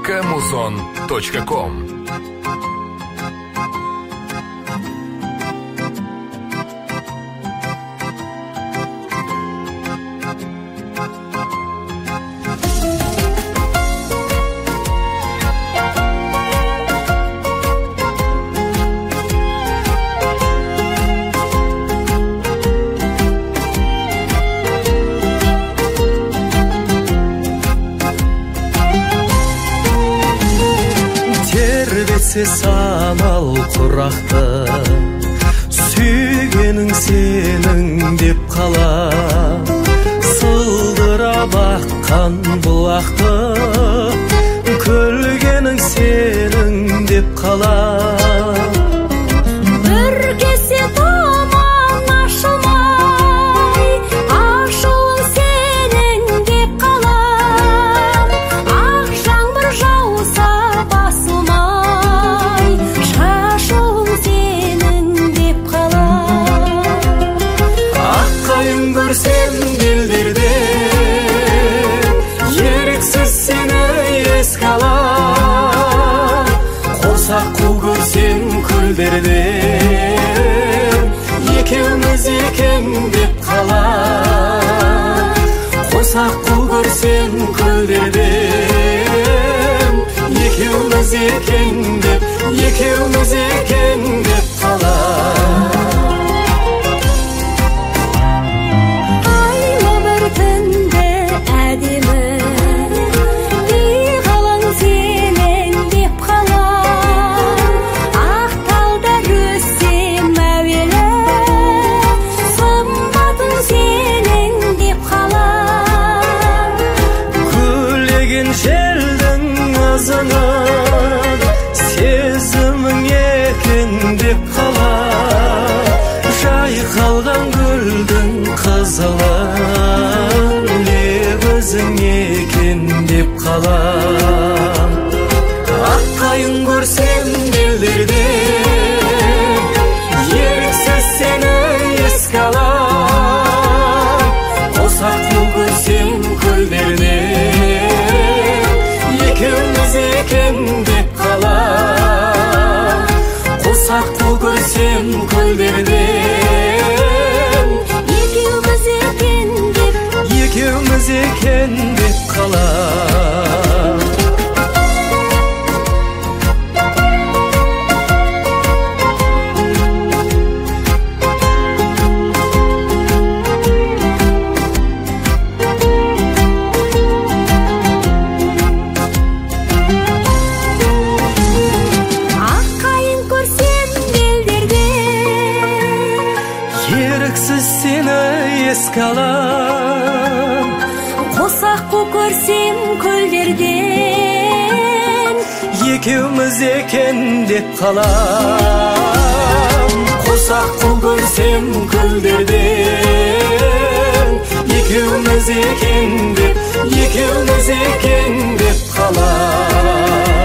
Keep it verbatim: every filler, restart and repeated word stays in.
кэмузон точка ком. Самал құрақты сүйгенің сенің деп қала, сылдырап аққан бұлақты көлгенің сенің деп қала. Бір кесе таман ашылмай, ашуың сенің деп қала, ақ жаңбыр жауса басылмай, шашуың сенің деп қала. Аққайың көрсем белдерде, еріксіз сені еске ала, қосақ қу көрсем көлдерде, екеуміз екен деп қала. Қосақ қу көрсем көлдерде, екеуміз екен деп, екеуміз екен деп қала. Айлы бір түнде әдемі, биғалаң сенің деп қала, ақ талдар өссем әуелі, сымбатың сенің деп қала. Күлеген желдің ызыңы сезімің екен деп қала, жайқалған гүлдің қызылы лебізің екен деп қала. Аққайың көрсем белдерде, еріксіз сені еске ала, қосақ қу көрсем көлдерде, екеуміз екен деп қала. Қосақ қу көрсем көлдерде, Екеуміз екен деп, екеуміз екен деп қала. аққайың көрсем белдерде, Еріксіз сені еске алам, қосақ қу көрсем көлдерден, екеуміз екен деп қалам. Қосақ қу көрсем көлдерден, екеуміз екен деп, екеуміз екен деп қалам.